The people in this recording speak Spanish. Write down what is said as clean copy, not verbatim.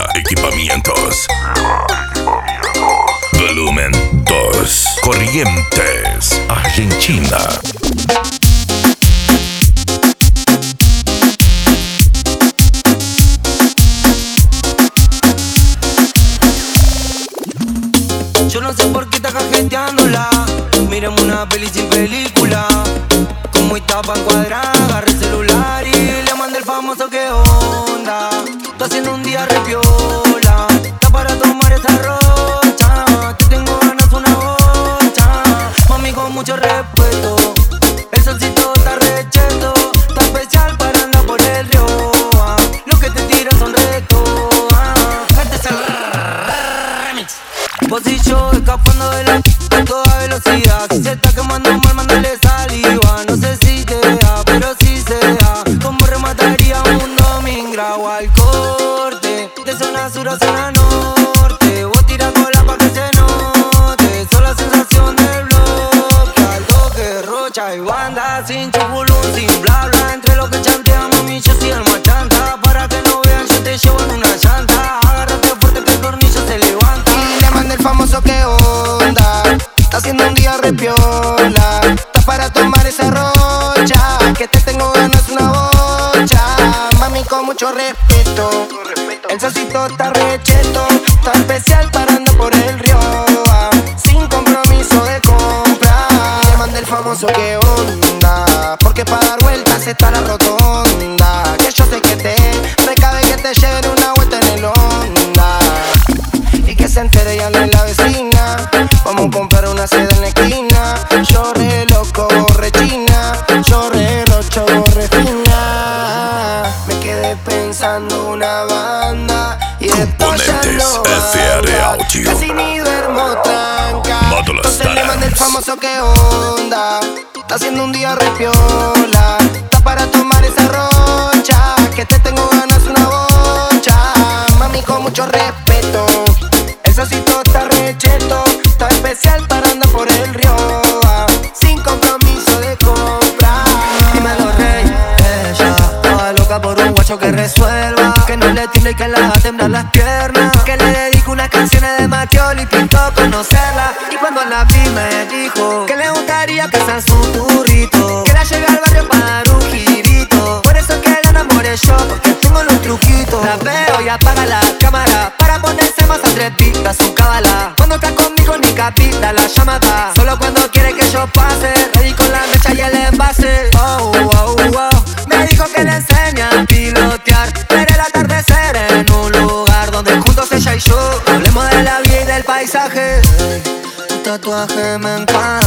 Equipamientos. Volumen 2. Corrientes, Argentina. Yo no sé por qué estás cajeteándola. Miremos una peli sin película. Como está pa' encuadrar, agarré el celular y le mandé el famoso que onda. Está haciendo un día repiola. Está para tomar esa rocha. Que tengo ganas una bocha. Mami con mucho respeto. El solcito está recheto. Está especial para andar por el río. Lo que te tiran son retos. Este es el remix. Vos y yo escapando de la a toda velocidad. Si se está quemando mal, mándale saliva. No sé si te da, pero si se da. Como remataría un domingo al corte. De zona sur a zona norte. Vos tira cola pa' que se note. Son la sensación del bloque. Algo que rocha y banda. Sin chupulún, sin bla bla. Entre lo que chantea, mami, yo soy el más chanta. Para que no vean, yo te llevo en una llanta. Agárrate fuerte que el tornillo se levanta. Y le mandé el famoso que onda. Está haciendo un día repiola. Está para tomar esa rocha. Que te tengo ganas una bocha. Mami con mucho respeto. El solcito está recheto. Está especial para andar por el río. Sin compromiso de compra. Le mandé el famoso que onda. Porque para dar vueltas está la rotonda. Que yo sé que te recabe que te lleven una vuelta en el onda. Y que se entere ya no es la vecina. Vamos a comprar una seda en la esquina. Yo re loco, re china. Yo re rocho, re fina. Me quedé pensando una banda. Y esto ya Componentes no FR anda. Audio. Casi ni duermo tranca. Módulos Entonces le mandé el Tarans. famoso que onda. Está haciendo un día repiola. Está para tomar esa rocha. Que te tengo ganas una bocha. Mami con mucho respeto. El solcito está recheto. Está especial para andar por el río. Sin compromiso de compra. Dímelo, rey, ella toda loca por un guacho que resuelva. Que no le tire y que le haga temblar las piernas. Que le dedico unas canciones de Machioli y pintó conocerla. Y cuando la vi me dijo que le gustaría que sean su turrito. Que la lleve al barrio para dar un girito. Por eso es que la enamoré yo, porque tengo los truquitos. La veo y apaga la cámara para ponerse más atrevida, su cábala. Cuando está conmigo ni capita la llamada. Solo cuando quiere que yo pase, ready con la mecha y el envase. Oh, oh, oh. Me dijo que le enseña a pilotear. Ver el atardecer en un lugar donde juntos ella y yo hablemos de la vida y del paisaje. Tu tatuaje me encanta.